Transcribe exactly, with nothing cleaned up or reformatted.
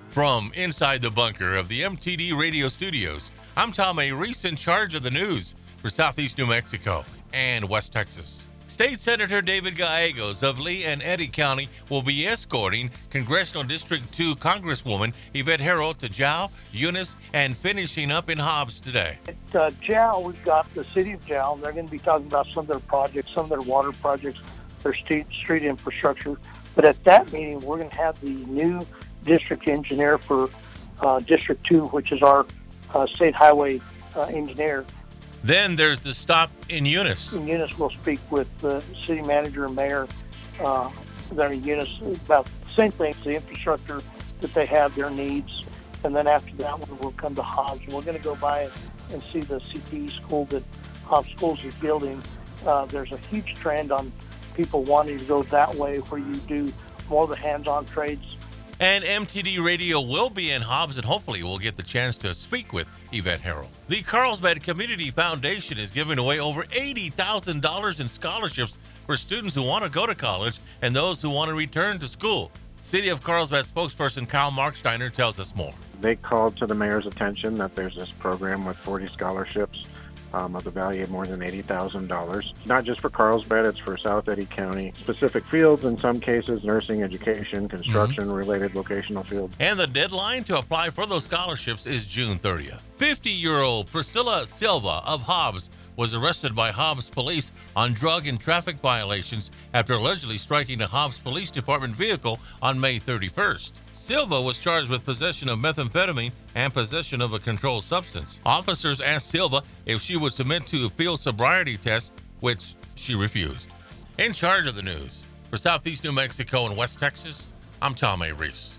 From inside the bunker of the M T D radio studios, I'm Tom A. Reese, in charge of the news for Southeast New Mexico and West Texas. State Senator David Gallegos of Lee and Eddy County will be escorting Congressional District two Congresswoman Yvette Herro to Jow, Eunice, and finishing up in Hobbs today. At uh, Jow, we've got the city of Jow. They're going to be talking about some of their projects, some of their water projects, their street, street infrastructure. But at that meeting, we're going to have the new district engineer for uh, District two, which is our uh, state highway uh, engineer. Then there's the stop in Eunice. In Eunice, we'll speak with the city manager and mayor uh, there in Eunice about the same things, the infrastructure that they have, their needs. And then after that one, we'll come to Hobbs. And we're going to go by and see the C P E school that Hobbs Schools is building. Uh, there's a huge trend on people wanting to go that way, where you do more of the hands-on trades. And M T D Radio will be in Hobbs, and hopefully we'll get the chance to speak with Yvette Herro. The Carlsbad Community Foundation is giving away over eighty thousand dollars in scholarships for students who want to go to college and those who want to return to school. City of Carlsbad spokesperson Kyle Marksteiner tells us more. They called to the mayor's attention that there's this program with forty scholarships Um, of the value of more than eighty thousand dollars. Not just for Carlsbad, it's for South Eddy County. Specific fields, in some cases, nursing, education, construction-related mm-hmm. vocational fields. And the deadline to apply for those scholarships is June thirtieth. fifty-year-old Priscilla Silva of Hobbs was arrested by Hobbs police on drug and traffic violations after allegedly striking a Hobbs Police Department vehicle on May thirty-first. Silva was charged with possession of methamphetamine and possession of a controlled substance. Officers asked Silva if she would submit to a field sobriety test, which she refused. In charge of the news for Southeast New Mexico and West Texas, I'm Tom A. Reese.